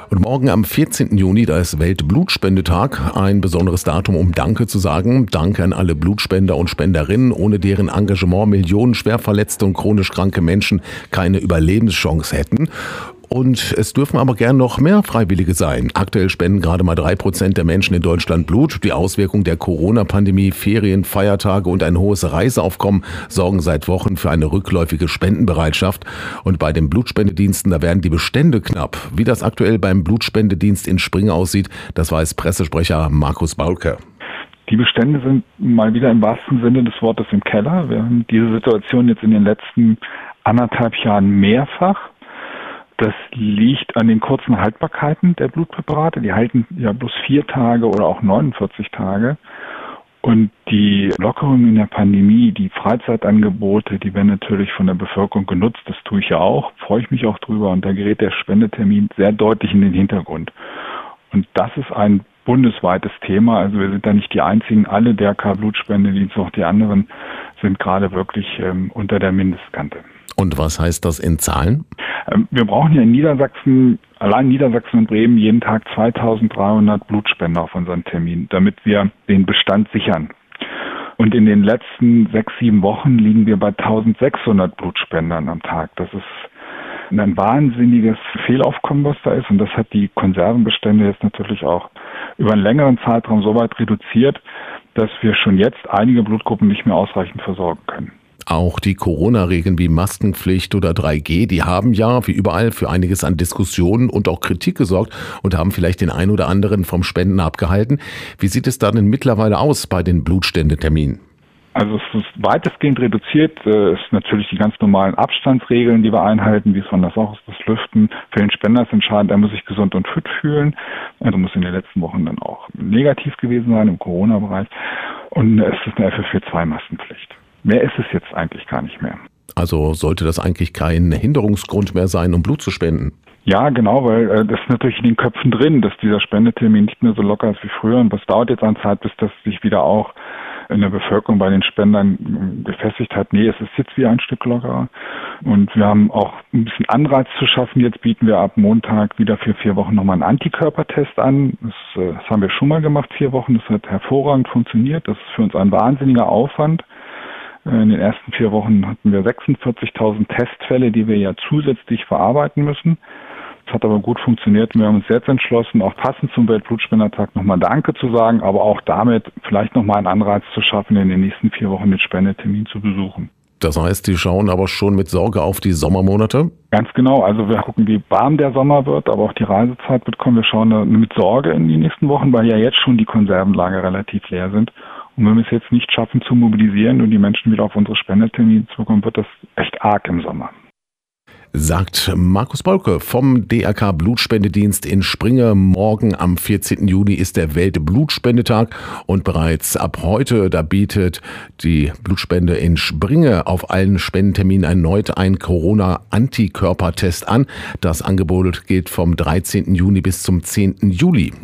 Und morgen am 14. Juni, da ist Weltblutspendetag, ein besonderes Datum, um Danke zu sagen. Danke an alle Blutspender und Spenderinnen, ohne deren Engagement Millionen schwer verletzte und chronisch kranke Menschen keine Überlebenschance hätten. Und es dürfen aber gern noch mehr Freiwillige sein. Aktuell spenden gerade mal 3% der Menschen in Deutschland Blut. Die Auswirkungen der Corona-Pandemie, Ferien, Feiertage und ein hohes Reiseaufkommen sorgen seit Wochen für eine rückläufige Spendenbereitschaft. Und bei den Blutspendediensten, da werden die Bestände knapp. Wie das aktuell beim Blutspendedienst in Springe aussieht, das weiß Pressesprecher Markus Baulke. Die Bestände sind mal wieder im wahrsten Sinne des Wortes im Keller. Wir haben diese Situation jetzt in den letzten 1,5 Jahren mehrfach. Das liegt an den kurzen Haltbarkeiten der Blutpräparate. Die halten ja bloß 4 Tage oder auch 49 Tage. Und die Lockerungen in der Pandemie, die Freizeitangebote, die werden natürlich von der Bevölkerung genutzt. Das tue ich ja auch, freue ich mich auch drüber. Und da gerät der Spendetermin sehr deutlich in den Hintergrund. Und das ist ein bundesweites Thema. Also wir sind da nicht die einzigen. Alle DRK-Blutspendedienste, auch die anderen, sind gerade wirklich unter der Mindestkante. Und was heißt das in Zahlen? Wir brauchen ja in Niedersachsen, allein Niedersachsen und Bremen, jeden Tag 2300 Blutspender auf unseren Termin, damit wir den Bestand sichern. Und in den letzten 6-7 Wochen liegen wir bei 1600 Blutspendern am Tag. Das ist ein wahnsinniges Fehlaufkommen, was da ist. Und das hat die Konservenbestände jetzt natürlich auch über einen längeren Zeitraum so weit reduziert, dass wir schon jetzt einige Blutgruppen nicht mehr ausreichend versorgen können. Auch die Corona-Regeln wie Maskenpflicht oder 3G, die haben ja wie überall für einiges an Diskussionen und auch Kritik gesorgt und haben vielleicht den einen oder anderen vom Spenden abgehalten. Wie sieht es da denn mittlerweile aus bei den Blutstendeterminen? Also es ist weitestgehend reduziert. Es ist natürlich die ganz normalen Abstandsregeln, die wir einhalten, wie es von das auch ist, das Lüften. Für den Spender ist entscheidend, er muss sich gesund und fit fühlen. Er muss in den letzten Wochen dann auch negativ gewesen sein im Corona-Bereich. Und es ist eine FFP2-Maskenpflicht. Mehr ist es jetzt eigentlich gar nicht mehr. Also sollte das eigentlich kein Hinderungsgrund mehr sein, um Blut zu spenden? Ja, genau, weil das ist natürlich in den Köpfen drin, dass dieser Spendetermin nicht mehr so locker ist wie früher. Und was dauert jetzt an Zeit, bis das sich wieder auch in der Bevölkerung bei den Spendern gefestigt hat? Nee, es ist jetzt wieder ein Stück lockerer. Und wir haben auch ein bisschen Anreiz zu schaffen. Jetzt bieten wir ab Montag wieder für 4 Wochen nochmal einen Antikörpertest an. Das haben wir schon mal gemacht, 4 Wochen. Das hat hervorragend funktioniert. Das ist für uns ein wahnsinniger Aufwand. In den ersten 4 Wochen hatten wir 46.000 Testfälle, die wir ja zusätzlich verarbeiten müssen. Das hat aber gut funktioniert. Wir haben uns jetzt entschlossen, auch passend zum Weltblutspendertag nochmal Danke zu sagen, aber auch damit vielleicht nochmal einen Anreiz zu schaffen, in den nächsten 4 Wochen den Spendetermin zu besuchen. Das heißt, die schauen aber schon mit Sorge auf die Sommermonate? Ganz genau. Also wir gucken, wie warm der Sommer wird, aber auch die Reisezeit wird kommen. Wir schauen mit Sorge in die nächsten Wochen, weil ja jetzt schon die Konservenlager relativ leer sind. Und wenn wir es jetzt nicht schaffen zu mobilisieren und die Menschen wieder auf unsere Spendetermine zu bekommen, wird das echt arg im Sommer. Sagt Markus Baulke vom DRK Blutspendedienst in Springe. Morgen am 14. Juni ist der Weltblutspendetag und bereits ab heute, da bietet die Blutspende in Springe auf allen Spendenterminen erneut einen Corona-Antikörpertest an. Das Angebot geht vom 13. Juni bis zum 10. Juli.